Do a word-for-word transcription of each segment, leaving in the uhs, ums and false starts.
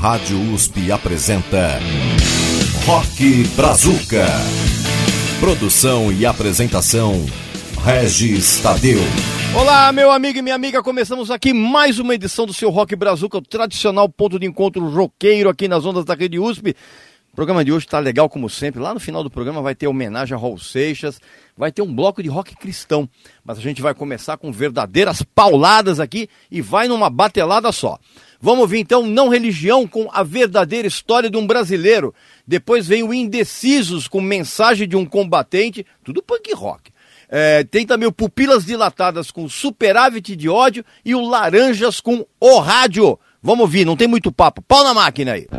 Rádio U S P apresenta Rock Brazuca. Produção e apresentação, Regis Tadeu. Olá, meu amigo e minha amiga, começamos aqui mais uma edição do seu Rock Brazuca, o tradicional ponto de encontro roqueiro aqui nas ondas da Rede U S P. O programa de hoje tá legal como sempre. Lá no final do programa vai ter homenagem a Raul Seixas, vai ter um bloco de rock cristão, mas a gente vai começar com verdadeiras pauladas aqui e vai numa batelada só. Vamos ouvir então Não Religião com A Verdadeira História de um Brasileiro. Depois vem o Indecisos com Mensagem de um Combatente, tudo punk rock. É, tem também o Pupilas Dilatadas com Superávit de Ódio e o Laranjas com O Rádio. Vamos ouvir, não tem muito papo. Pau na máquina aí.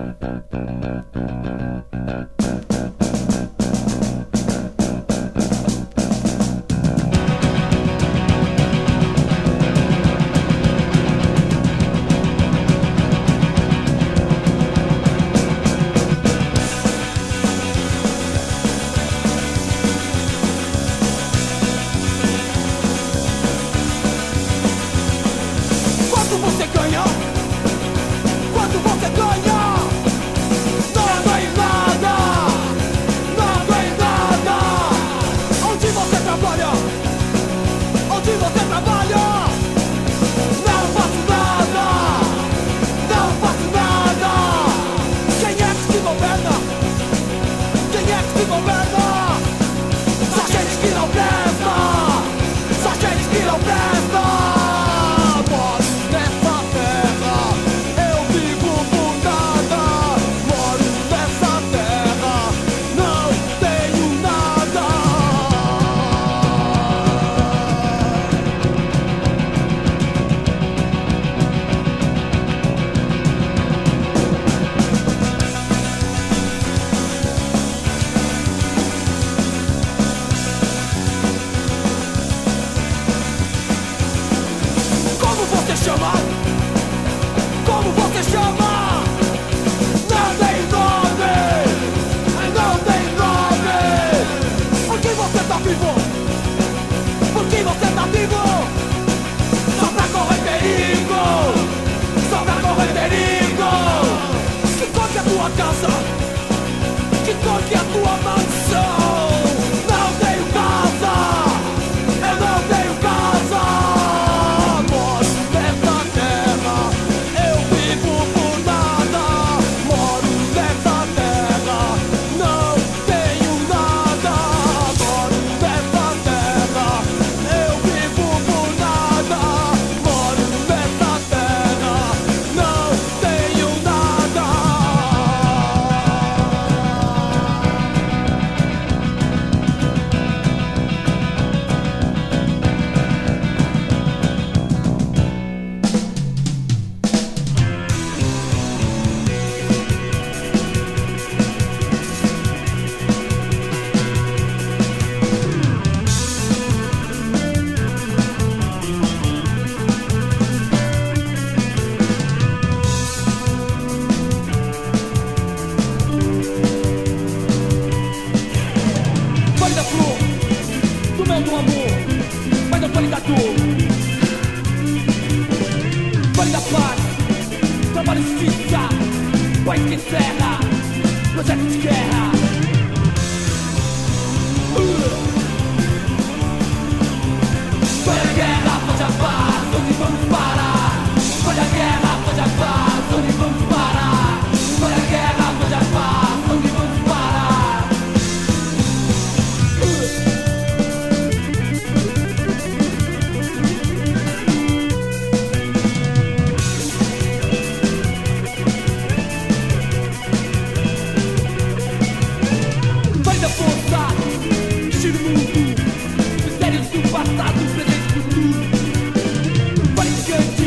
Mistérios do passado, presente e futuro. Fabricante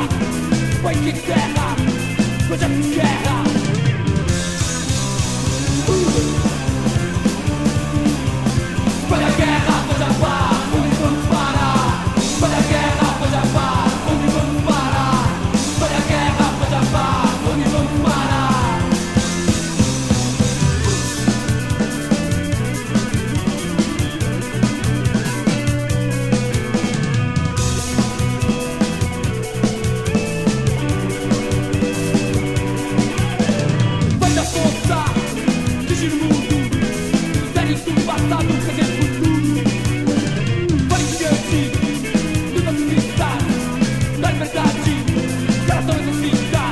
Foi de guerra, coisa de guerra. Foi a guerra, foi a paz, onde vamos parar? Foi a guerra, foi a paz, onde vamos parar? Foi a guerra, foi a paz, onde vamos parar? Vai da força, vigir o mundo, séries do passado, presente do futuro. Vai diante, luta conquistar, da liberdade, que ela tão necessita.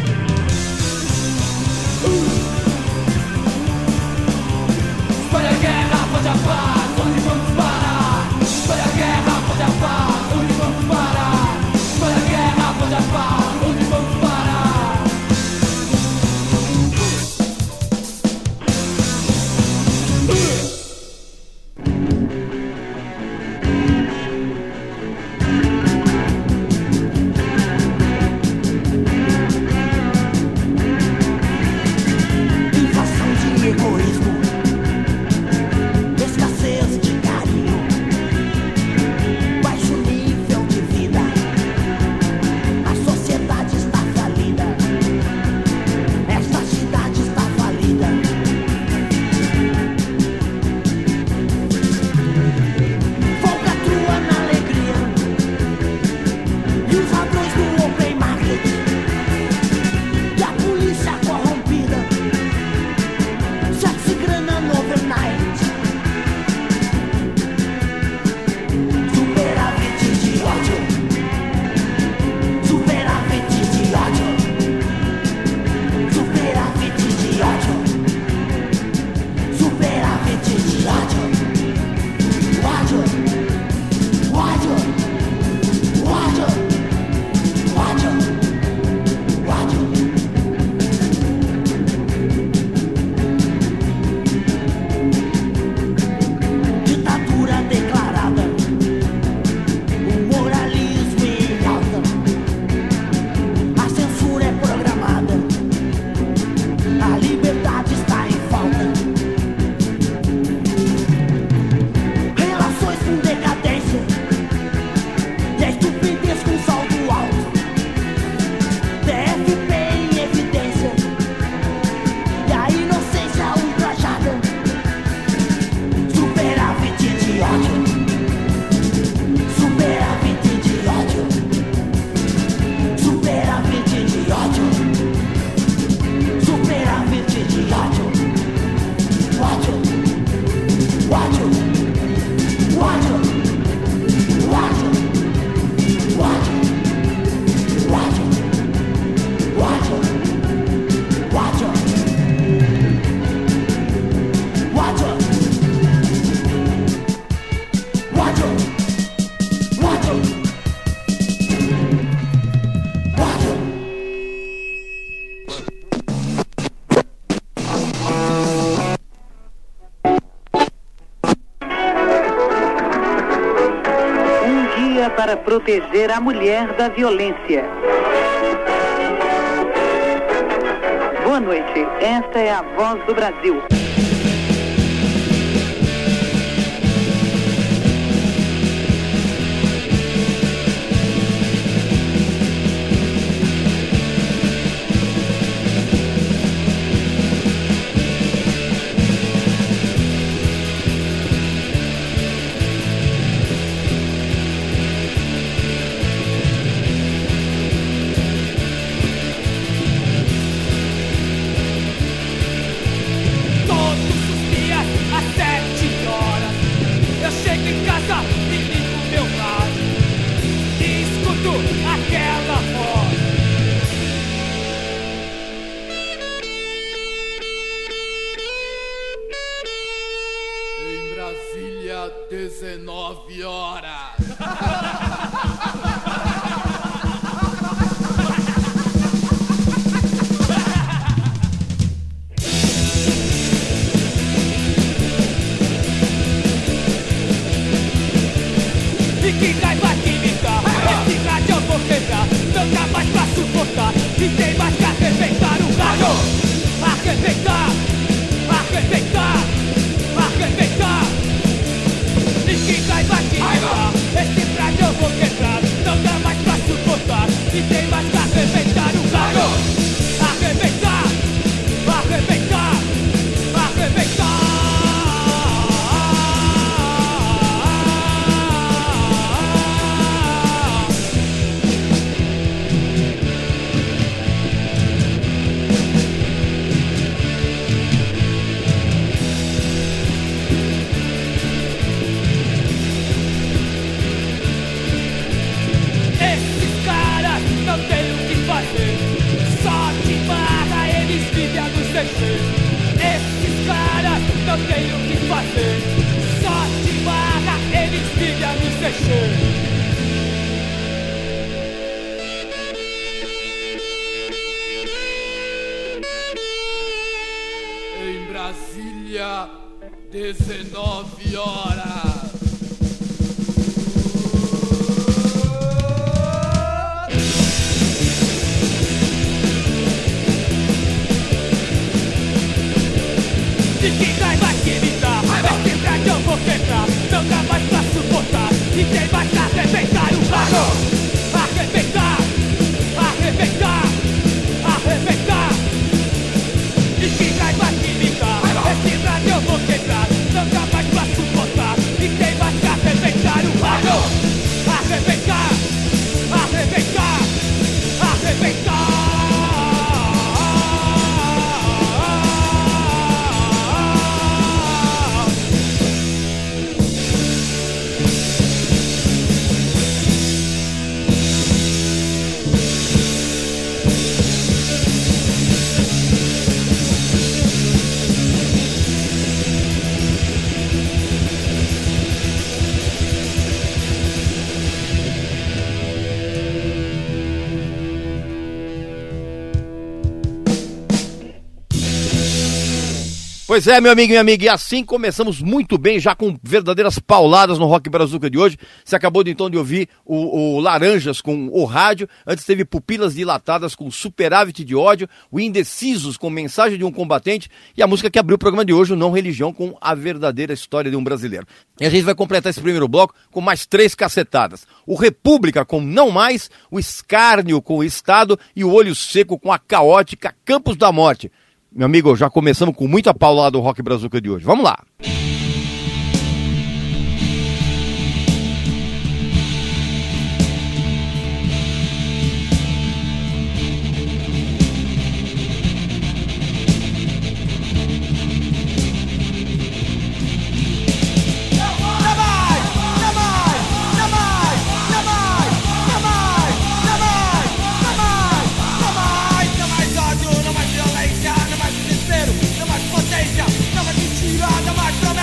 Foi a guerra, foi a paz, onde vamos parar? Foi a guerra, foi a paz, onde vamos parar? Foi a guerra, foi a paz, onde vamos parar? Inflação de egoísmo, escassez de carinho, baixo nível de vida, a sociedade está falida, esta cidade está falida. Folgatrua na alegria e os ladrões do open market e a polícia corrompida, sexo e grana no overnight, superávit de ódio, superávit de ódio, superávit de ódio, superávit de ódio, ódio, ódio, ódio, ódio, ódio. Ditadura declarada, o moralismo em alta, a censura é programada, a liberdade está em falta. Relações com decadência e a estupidez com saldo alto, T F P em evidência e a inocência ultrajada. Superávit de ódio, superávit de ódio, superávit de ódio, superávit de ódio, ódio, ódio, ódio, ódio, ódio, ódio, ódio, ódio, ódio. Ódio, ódio, ódio. Um guia para proteger a mulher da violência. Boa noite, esta é a Voz do Brasil. Todos os dias às sete horas eu chego em casa e ligo meu rádio e escuto aquela voz. Em Brasília, dezenove horas. E que raiva química, esse rádio eu vou quebrar. Meu mais pra suportar e tem mais que arrebentar o galho. Arrebentar, arrebentar, arrebentar. E quem cai vai quebrar, esse prédio eu vou quebrar. Não dá mais pra suportar e tem mais que arrebentar o galho. Arrebentar, arrebentar, arrebentar. Esses caras não tem o que fazer, só de barra eles vivem a nos descer. Esses caras não tem o que fazer, só de barra eles vivem a nos descer. Em Brasília, dezenove horas. E quem cai vai que me dá, esse prédio eu vou quebrar. Não dá mais pra suportar e tem mais que arrebentar o galho. Arrebentar, arrebentar, arrebentar. E quem cai vai que me dá, esse prédio eu vou quebrar. Não dá mais pra suportar e tem mais que arrebentar o galho. Arrebentar, arrebentar, arrebentar. Pois é, meu amigo e minha amiga, e assim começamos muito bem, já com verdadeiras pauladas no Rock Brazuca de hoje. Você acabou de, então de ouvir o, o Laranjas com O Rádio, antes teve Pupilas Dilatadas com Superávit de Ódio, o Indecisos com Mensagem de um Combatente e a música que abriu o programa de hoje, o Não Religião, com A Verdadeira História de um Brasileiro. E a gente vai completar esse primeiro bloco com mais três cacetadas. O República com Não Mais, o Escárnio com o Estado e o Olho Seco com a caótica Campos da Morte. Meu amigo, já começamos com muita paulada do Rock Brazuca de hoje. Vamos lá! Não mais mentira, não mais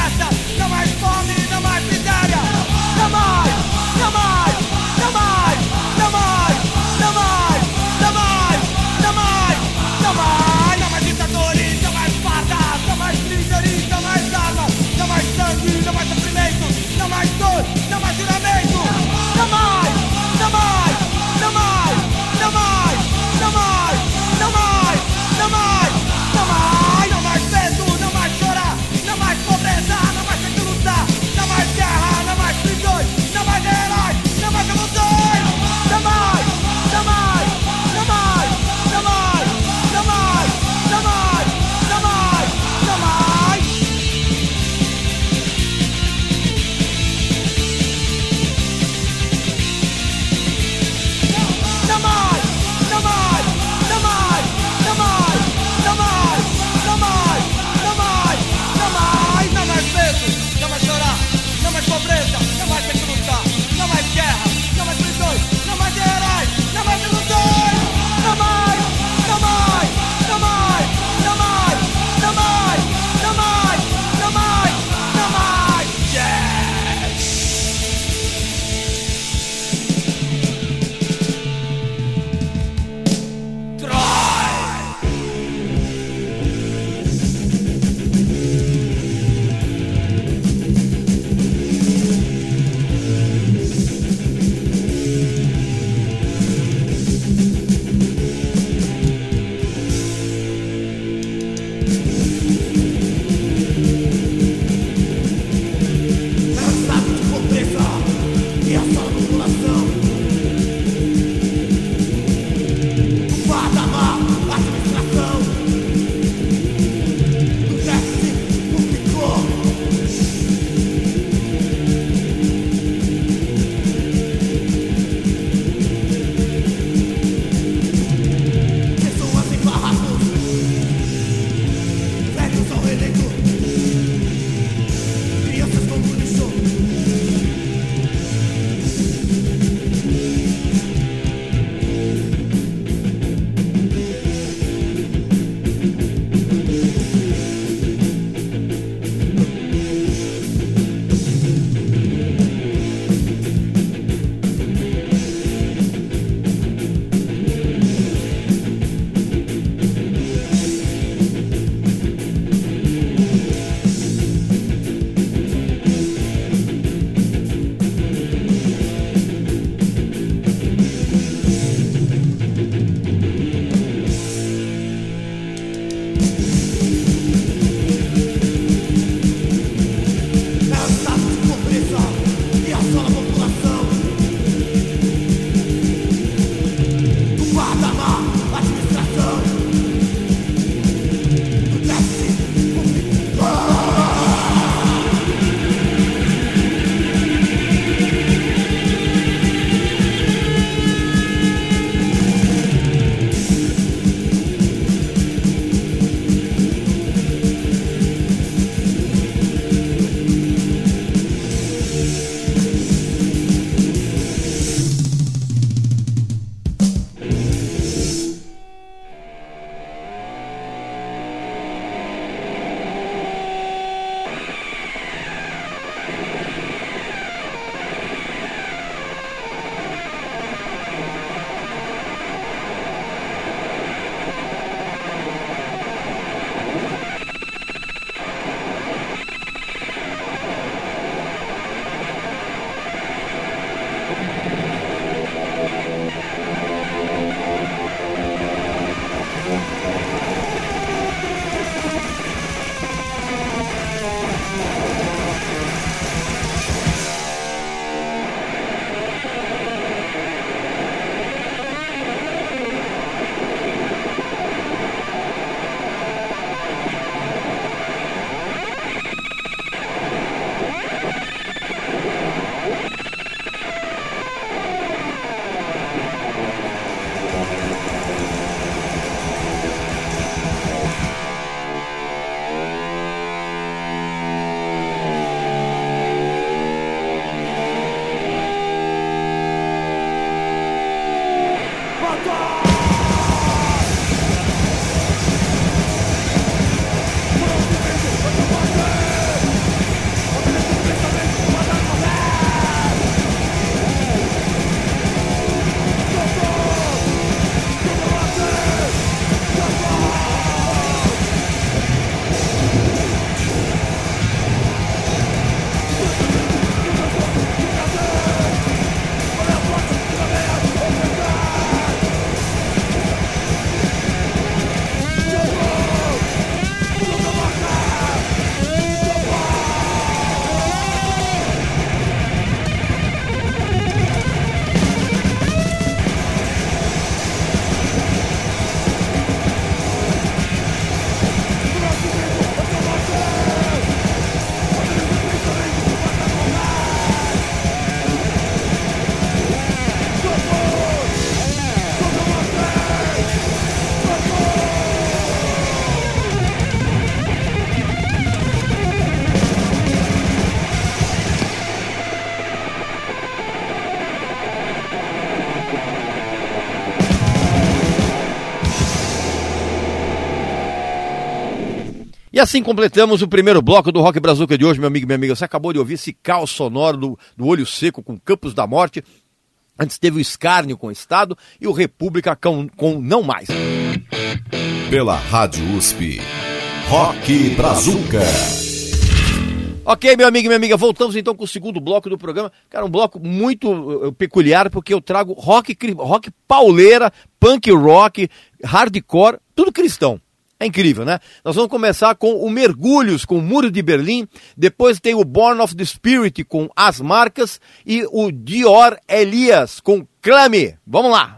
E assim completamos o primeiro bloco do Rock Brazuca de hoje, meu amigo e minha amiga. Você acabou de ouvir esse caos sonoro do, do Olho Seco com Campos da Morte. Antes teve o Escárnio com o Estado e o República com, com Não Mais. Pela Rádio U S P, Rock Brazuca. Ok, meu amigo e minha amiga, voltamos então com o segundo bloco do programa. Cara, um bloco muito uh, peculiar, porque eu trago rock, rock pauleira, punk rock, hardcore, tudo cristão. É incrível, né? Nós vamos começar com o Mergulhos, com o Muro de Berlim. Depois tem o Born of the Spirit, com As Marcas. E o Dior Elias, com Clame. Vamos lá!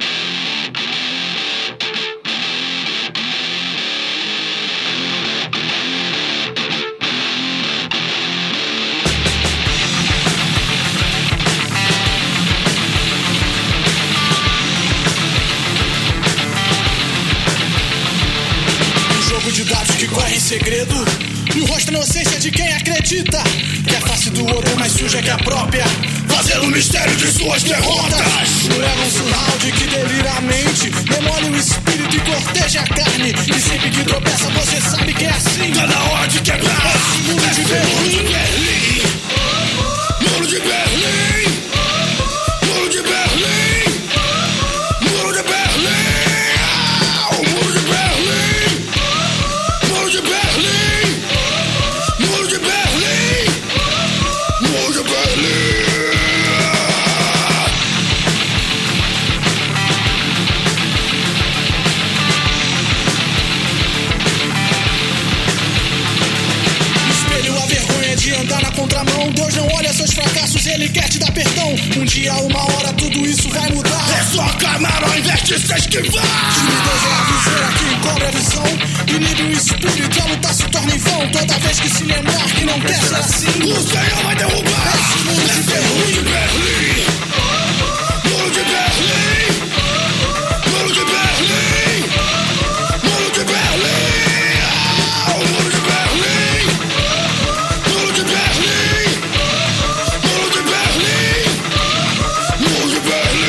De dados que corre em segredo, no rosto a inocência de quem acredita que a face do outro é mais suja que a própria, fazendo o mistério de suas derrotas. Não é um sinal de que delira a mente, demole o espírito e corteja a carne. E sempre que tropeça você sabe que é assim. Tá na hora de quebrar esse muro de Berlim. Muro de Berlim. Muro de Berlim. Muro de Berlim. Ah, o muro de Berlim. Muro de Berlim! Muro de Berlim! Muro de Berlim! Espelho a vergonha de andar na contramão. Deus não olha seus fracassos, Ele quer te dar perdão. Um dia, uma hora, tudo isso vai mudar. É só clamar ao invés de se esquivar. Timidez é a viseira que encobre a visão. Inibe o espírito, a luta se torna em vão. Toda vez que se lembrar que não quer ser assim, o Senhor vai derrubar esse muro de Berlim. Muro de Berlim. Muro de Berlim. Muro de Berlim. Ah, o muro de Berlim. Muro de Berlim. Muro de Berlim. Muro de Berlim.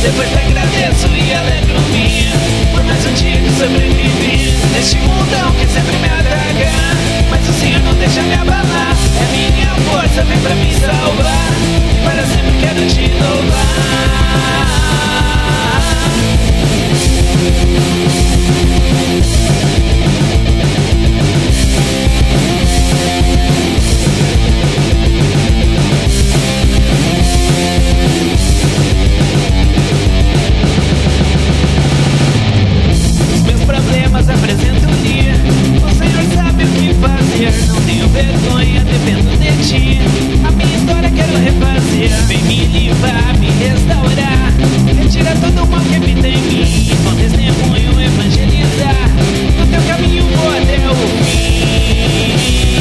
Depois te agradeço e alegro-me por mais um dia que sobrevivi neste mundão que sempre me ataca, mas o Senhor não deixa me abalar. É minha força, vem pra me salvar, e para sempre quero te louvar. Problemas apresento-lhe, o Senhor sabe o que fazer. Não tenho vergonha, dependo de ti. A minha história quero refazer. Vem me livrar, me restaurar, retira todo o mal que habita em mim. Com testemunho evangelizar, no teu caminho vou até o fim.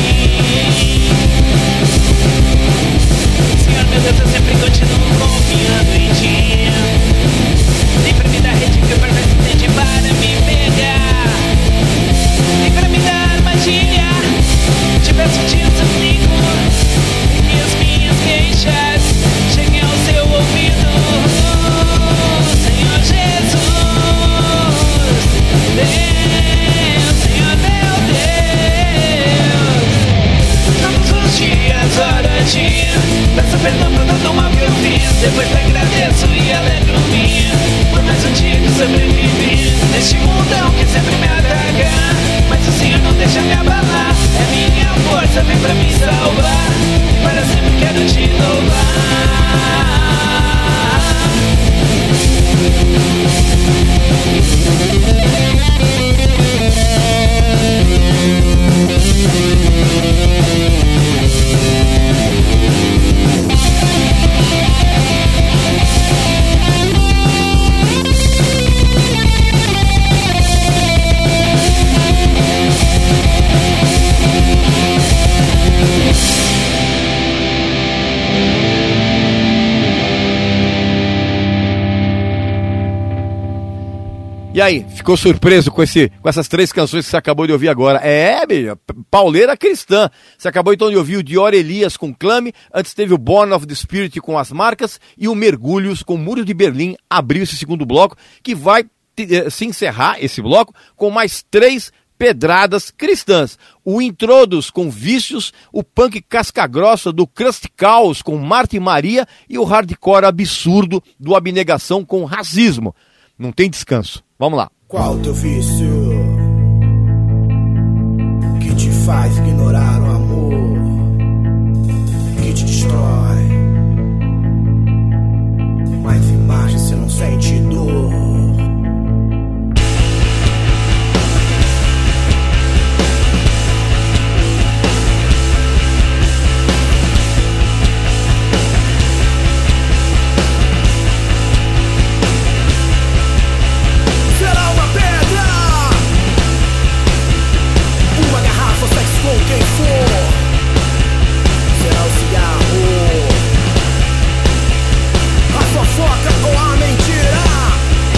Senhor meu Deus, eu sempre continuo confiando em ti. Nem pra me dar rede que o perfeito entende para me pegar, nem pra me dar armadilha. Te peço, te suplico, que as minhas queixas cheguem ao seu ouvido. Senhor Jesus, Deus, Senhor meu Deus. Todos os dias oro a ti, peço perdão por todo o mal que eu fiz. Depois te agradeço e alegro-me por mais um dia que sobrevivi neste mundão que sempre me ataca, mas o Senhor não deixa me abalar. É minha força, vem pra me salvar, e para sempre quero te louvar. E aí, ficou surpreso com, esse, com essas três canções que você acabou de ouvir agora? É, bicho, pauleira cristã. Você acabou então de ouvir o Dior Elias com Clame, antes teve o Born of the Spirit com As Marcas e o Mergulhos com Muro de Berlim, abriu esse segundo bloco, que vai te, se encerrar esse bloco com mais três pedradas cristãs. O Introdos com Vícios, o punk casca-grossa do Crust Caos com Marta e Maria e o hardcore absurdo do Abnegação com Racismo. Não tem descanso. Vamos lá. Qual teu vício que te faz ignorar o amor que te destrói? Mas em marcha você não sente dor. Quem for, será o cigarro, a fofoca ou a mentira?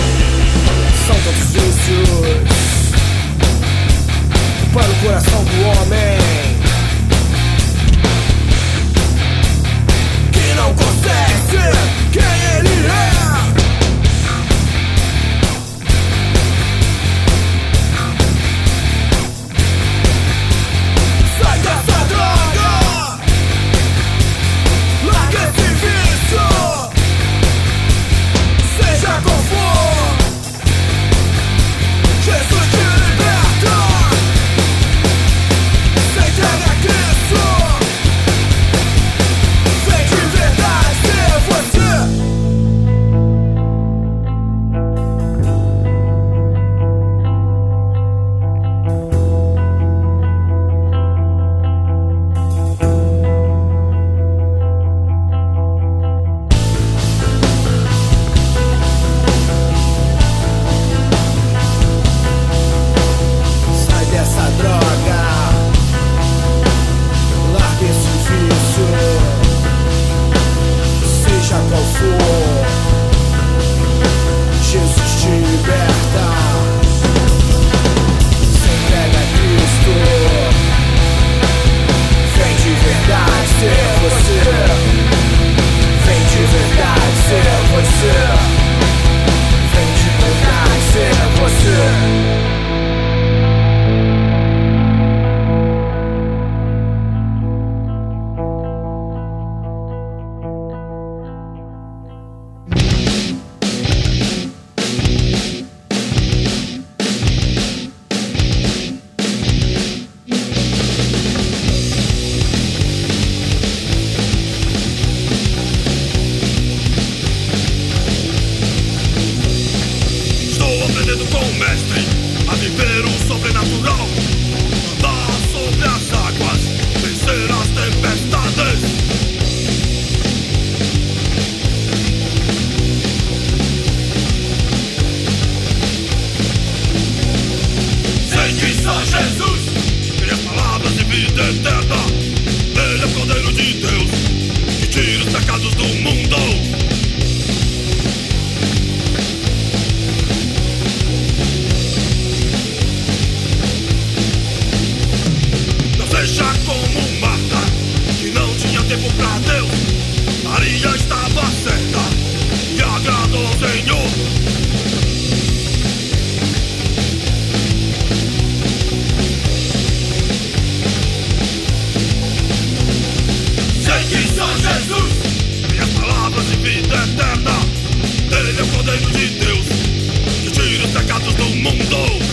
Cordeiro de Deus, que tira os pecados do mundo.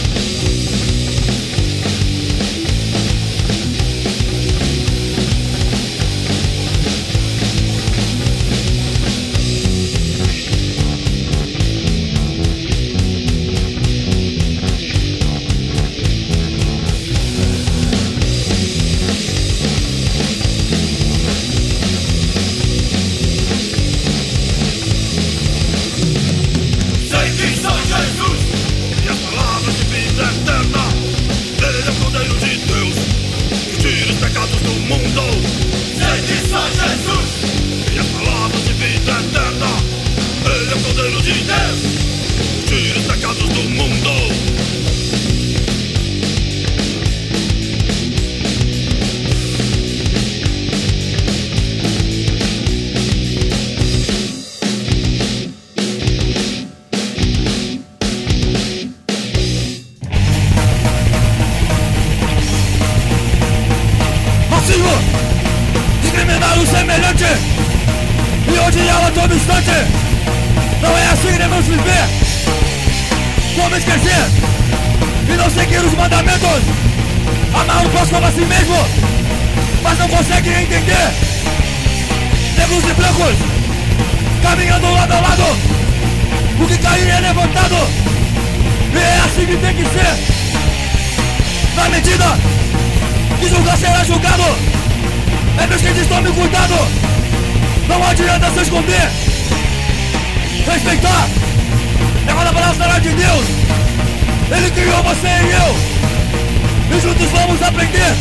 Discriminar o semelhante e odiá-lo a todo instante. Não é assim que devemos viver. Como esquecer e não seguir os mandamentos? Amar o próximo como a si mesmo, mas não consegue entender. Negros e brancos caminhando lado a lado. O que cair é levantado, e é assim que tem que ser. Na medida que julgar será julgado, é meus queridos, tome cuidado. Não adianta se esconder. Respeitar é uma palavra de Deus. Ele criou você e eu, e juntos vamos aprender.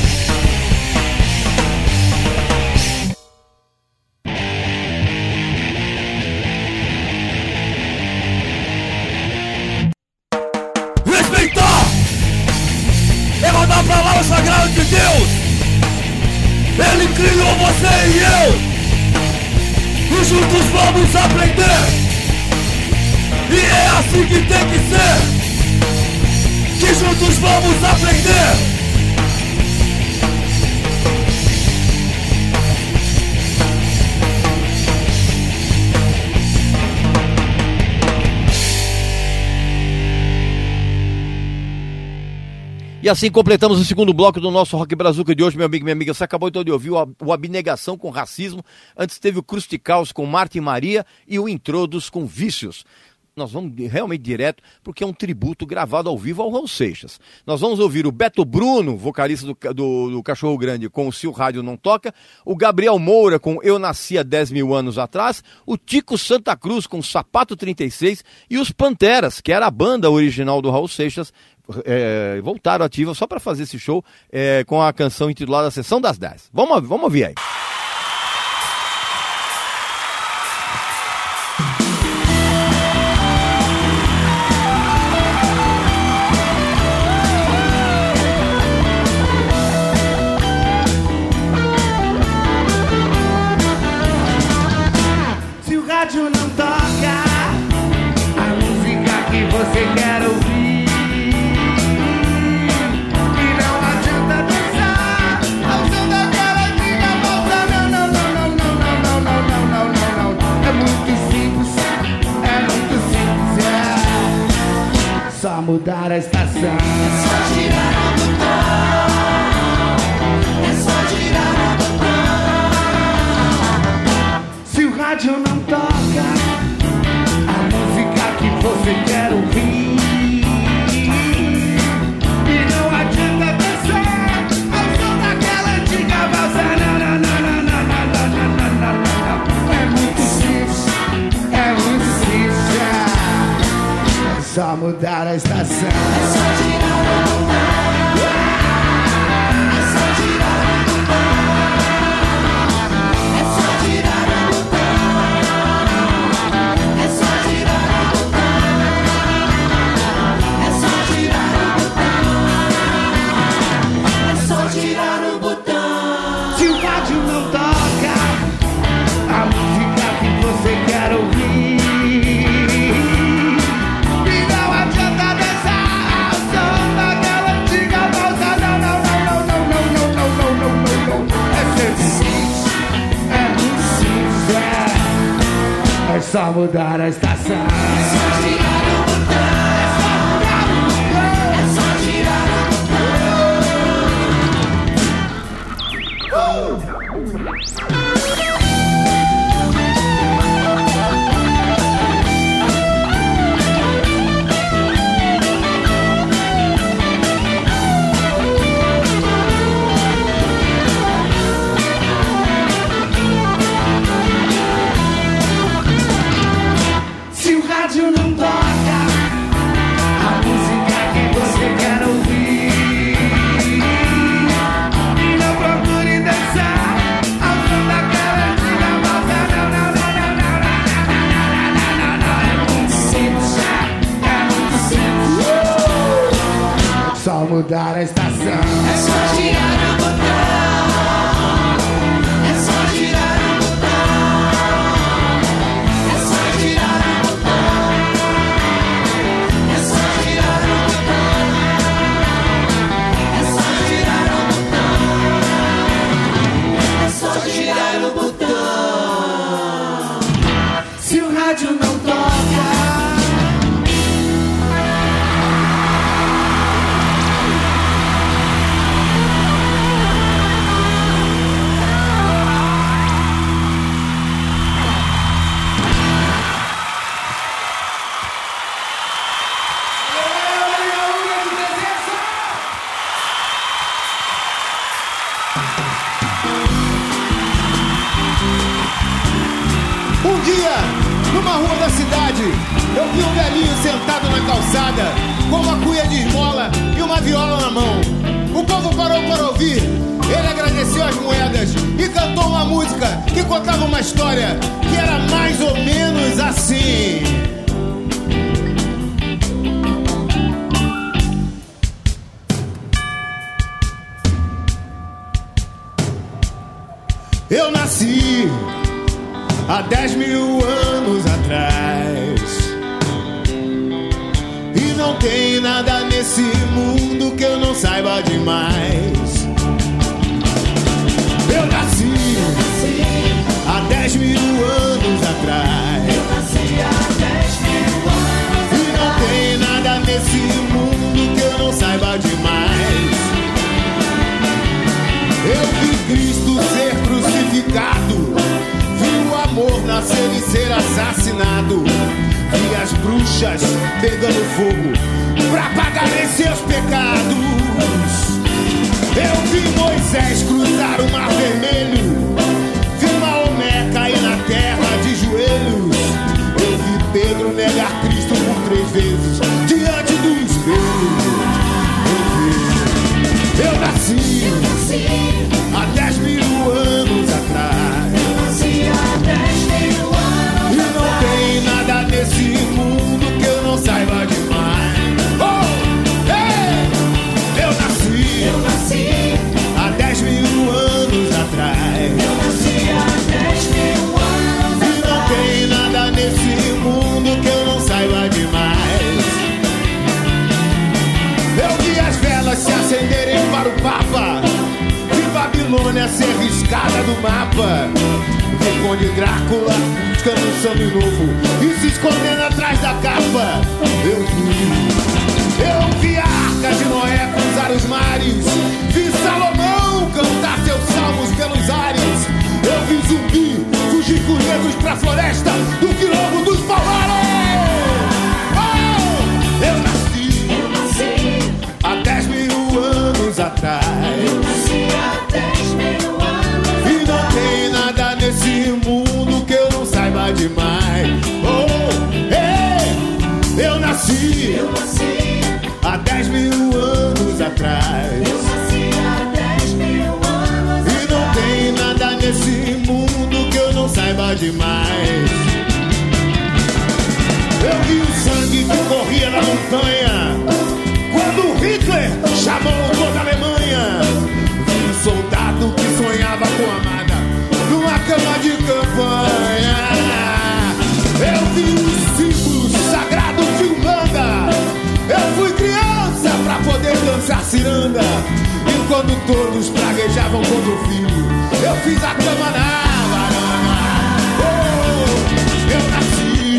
Respeitar é mandar pra lá o sagrado de Deus. Ele criou você e eu, e juntos vamos aprender. E é assim que tem que ser, que juntos vamos aprender. E assim completamos o segundo bloco do nosso Rock Brazuca de hoje, meu amigo e minha amiga. Você acabou então de ouvir o, o Abnegação com Racismo. Antes teve o Crusticaus com Marta e Maria e o Introdos com Vícios. Nós vamos realmente direto, porque é um tributo gravado ao vivo ao Raul Seixas. Nós vamos ouvir o Beto Bruno, vocalista do, do, do Cachorro Grande, com o Se o Rádio Não Toca, o Gabriel Moura com Eu Nasci há dez mil anos atrás, o Tico Santa Cruz com Sapato trinta e seis e os Panteras, que era a banda original do Raul Seixas, é, voltaram ativa só para fazer esse show é, com a canção intitulada Sessão das dez. Vamos, vamos ouvir aí. Não toca a música que você quer ouvir, e não adianta dançar ao som daquela antiga volta. Não, não, não, não, não, não, não, não, não, não, não. É muito simples, é muito simples, é só mudar a estação. É só girar o botão, é só girar o botão. Se o rádio não toca a música que você quer ouvir, e não adianta dançar ao som daquela antiga valsa. Não, não, não, não, não, não, não, não, não, não. É muito simples, é muito simples, é só mudar a estação. É só girar o botão, é só girar o botão, é só girar o botão. Girar o botão. Se o rádio não toca a música que você quer ouvir, e não adianta dançar ao som mudar a estação. É só girar o botão. É só mudar o botão. É só girar o Se o rádio não toca a música que você quer ouvir, e não procure dançar ao som daquela antiga valsa. Não, não, não, não, não, não, não, não, não, é muito simples, é muito simples. Só mudar a estação. É só girar o botão. É só girar o botão. É só girar o botão. É só girar o botão. É só girar o botão. É só girar o botão. Se o rádio não toca, Um dia, numa rua da cidade, eu vi um velhinho sentado na calçada, com uma cuia de esmola e uma viola na mão. O povo parou para ouvir, ele agradeceu as moedas e cantou uma música que contava uma história que era mais ou menos assim. Eu nasci há dez mil anos atrás, e não tem nada nesse mundo que eu não saiba demais. Eu nasci há dez mil anos atrás, e não tem nada nesse mundo que eu não saiba demais. Eu vi Cristo ser crucificado, vi o amor nascer e ser assassinado, vi as bruxas pegando fogo pra pagarem seus pecados. Eu vi Moisés cruzar o mar vermelho, vi Maomé cair na terra de joelhos, eu vi Pedro negar Cristo por três vezes diante do espelho. Eu nasci, eu nasci há dez mil anos atrás, eu nasci há dez mil anos e não atrás. Tem nada nesse mundo que eu não saiba demais. Oh, hey! Eu nasci, eu nasci há dez mil anos atrás, eu nasci há dez mil anos e atrás. Não tem nada nesse mundo que eu não saiba demais. Eu vi as velas se acenderem para o Papa, vi Babilônia ser riscada do mapa, vi Conde Drácula buscando um sangue novo e se escondendo atrás da capa. Eu vi, eu vi a Arca de Noé cruzar os mares, vi Salomão cantar seus salmos pelos ares. Eu vi zumbi fugir com negros pra floresta do quilombo dos Palmares. Oh! Eu nasci, eu nasci há dez mil anos atrás, eu nasci há dez mil anos e não tem nada nesse mundo que eu não saiba demais. Oh, hey! Eu nasci, eu nasci há dez mil anos atrás, eu nasci há dez mil anos e não tem nada nesse mundo que eu não saiba demais. Eu vi o sangue que corria na montanha quando Hitler chamou toda a Alemanha. Vi um soldado que sonhava com a amada numa cama de campanha. Eu vi os símbolos sagrados de Umbanda. Eu fui criança pra poder dançar ciranda, e quando todos praguejavam contra o filho, eu fiz a cama na varanda. Oh, eu nasci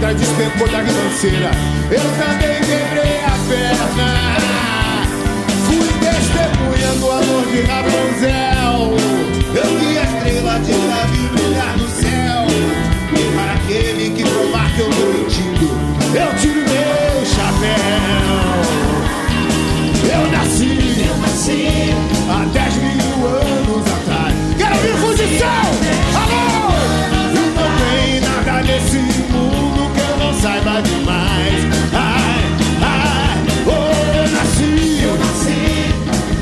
outra despencou da ribanceira. Eu também quebrei a perna. Fui testemunha do amor de Rapunzel. Eu vi a estrela de Davi brilhar no céu. E para aquele que provar que eu tô mentindo, eu tiro meu chapéu. Eu nasci, eu nasci há dez mil anos atrás. Quero ouvir fundição! Alô! E não tem nada nesse mundo que eu não saiba demais. Ai, ai, oh, eu nasci, eu nasci.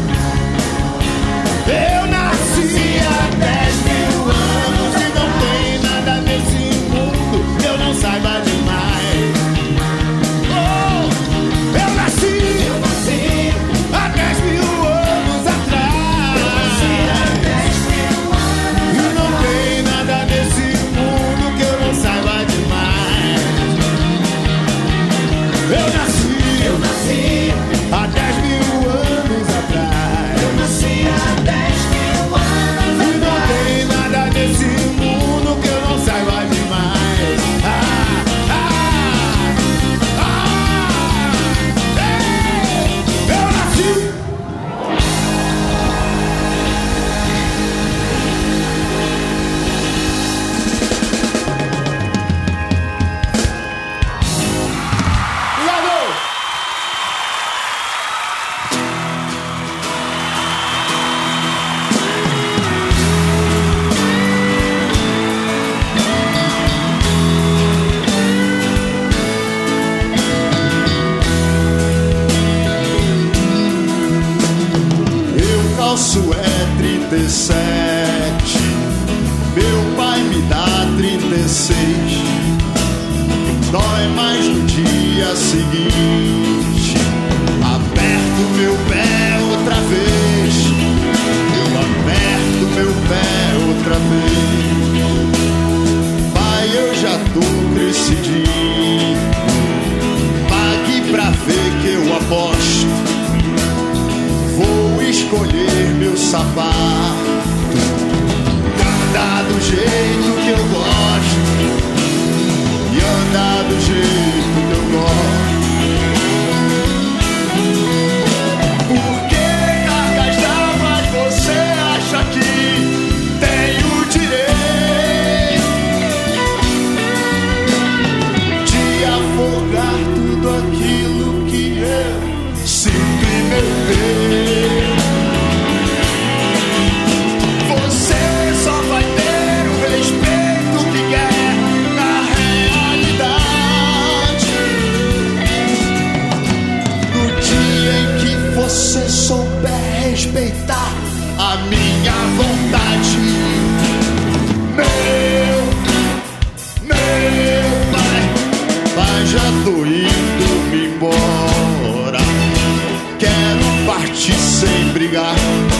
Eu nasci há dez mil anos e não tem nada nesse mundo que eu não saiba demais. Oh, eu nasci, eu nasci há dez mil anos atrás. Eu nasci há dez mil anos e não tem nada nesse mundo que eu não saiba demais. Eu nasci, eu nasci há dez mil anos atrás. Eu nasci há dez mil anos e não tem nada nesse mundo que eu não saiba demais. Ah, ah, ah, ei, eu nasci. Obrigado. Eu calço é trinta e sete, meu pai me dá trinta e seis. Dói mais no dia seguinte. Aperto meu pé outra vez. Eu aperto meu pé outra vez. Pai, eu já tô crescidinho. Pague pra ver que eu aposto. Vou escolher meu sapato. Andar do jeito que eu gosto. E andar do jeito que eu gosto. Por que cargas d'água você acha que tem o direito de afogar tudo aquilo que eu sinto em meu peito? Você só vai ter o respeito que quer na realidade. No dia em que você souber respeitar a minha vontade. Meu, meu pai, pai, já tô indo me embora. Quero partir sem brigar.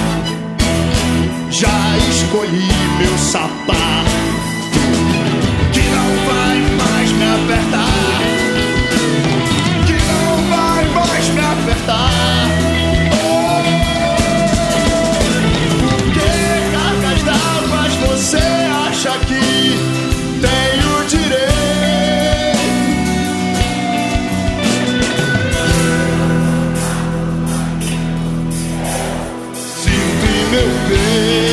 Já escolhi meu sapato, que não vai mais me apertar. Que não vai mais me apertar. Oh, por que cargas d'água você acha que tem o direito? Sinto em meu peito.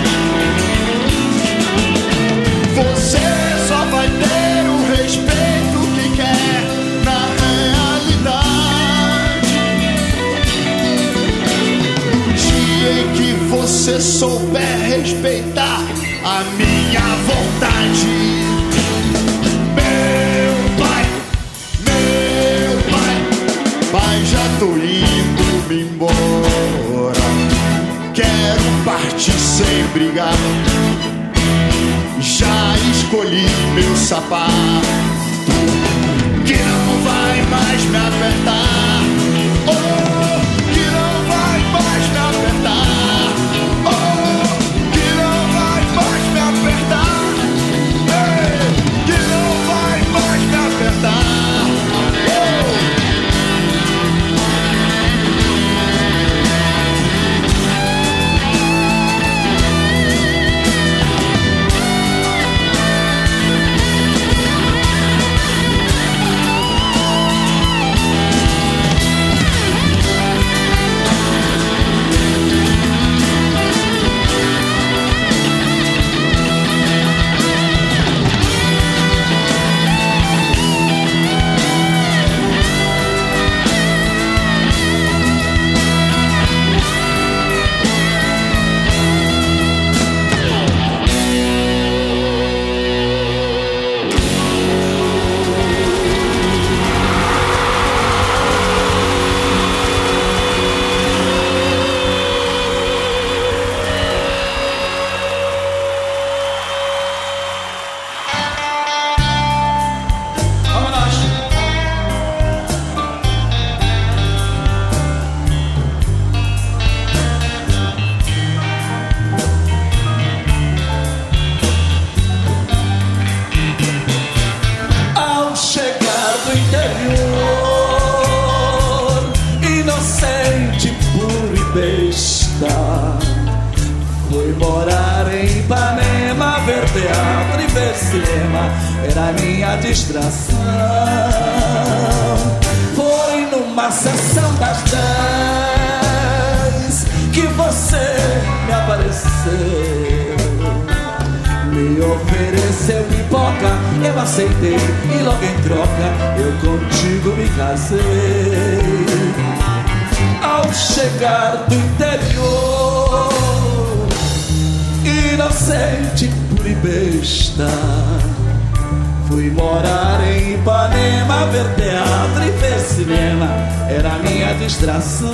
Você só vai ter o respeito que quer na realidade. No dia em que você souber respeitar a minha vontade. Meu pai, meu pai, pai, já tô indo me embora. Quero partir sem brigar. Já escolhi meu sapato, que não vai mais me apertar. Oh, que não vai mais me apertar. Oh, que não vai mais me apertar. Ei, que não vai mais me apertar. Oh. Fui morar em Ipanema, ver teatro e ver cinema, era minha distração. Foi numa sessão das dez que você me apareceu, me ofereceu pipoca, eu aceitei e logo em troca eu contigo me casei. Ao chegar do interior, inocente, pura e besta, fui morar em Ipanema, ver teatro e ver cinema, era a minha distração.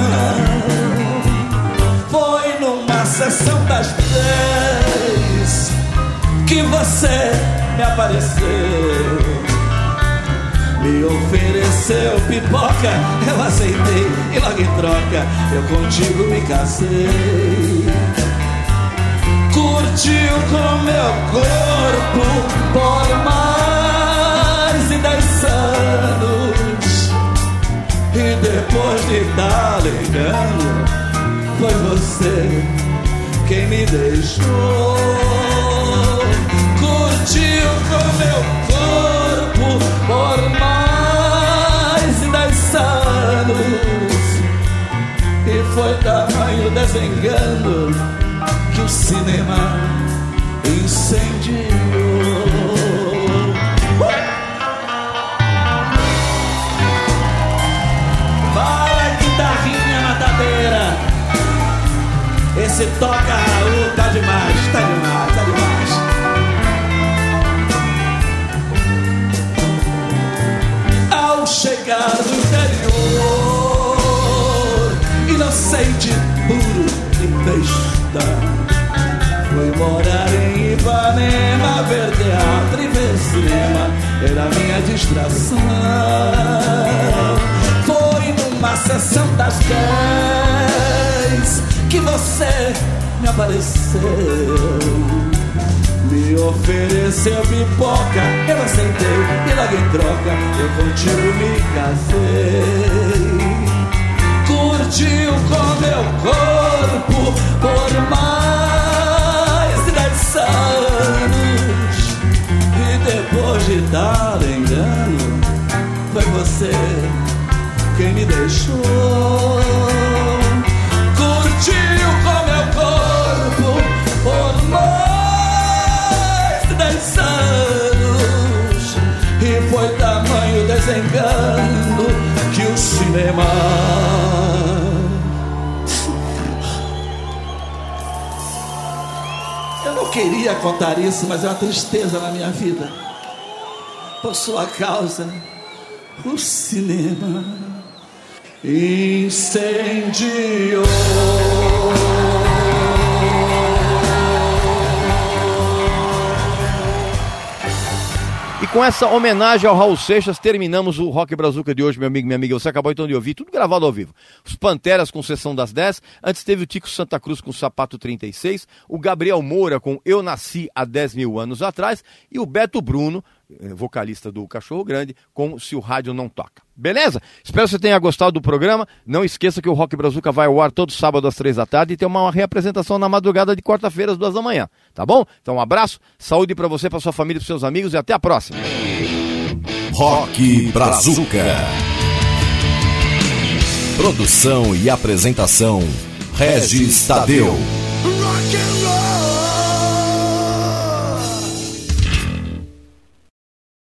Foi numa sessão das dez que você me apareceu, me ofereceu pipoca, eu aceitei e logo em troca eu contigo me casei. Curtiu com meu corpo por mais de dez anos, e depois de dar engano, foi você quem me deixou. Curtiu com meu corpo por mais de dez anos, e foi tamanho desengano que o cinema incendiou. Vai, guitarrinha matadeira, esse toca Raul tá demais, tá demais, tá demais. Ao chegar do interior, inocente, puro e besta, fui morar em Ipanema, ver teatro e ver cinema, era minha distração. Foi numa sessão das dez que você me apareceu, me ofereceu pipoca, eu aceitei e logo em troca eu contigo me casei. Curtiu com meu corpo por mais de dez anos, e depois de dar engano, foi você quem me deixou. Curtiu com meu corpo por mais de dez anos, e foi tamanho desengano que o cinema Eu não queria contar isso, mas é uma tristeza na minha vida. Por sua causa, o cinema incendiou. E com essa homenagem ao Raul Seixas, terminamos o Rock Brazuca de hoje, meu amigo, minha amiga. Você acabou então de ouvir, tudo gravado ao vivo. Os Panteras com Sessão das dez, antes teve o Tico Santa Cruz com Sapato trinta e seis, o Gabriel Moura com Eu Nasci há dez mil anos atrás, e o Beto Bruno, vocalista do Cachorro Grande, com Se o Rádio Não Toca. Beleza? Espero que você tenha gostado do programa. Não esqueça que o Rock Brazuca vai ao ar todo sábado às três da tarde e tem uma reapresentação na madrugada de quarta-feira às duas da manhã. Tá bom? Então um abraço, saúde pra você, pra sua família, pros seus amigos e até a próxima. Rock Brazuca. Produção e apresentação Regis Tadeu.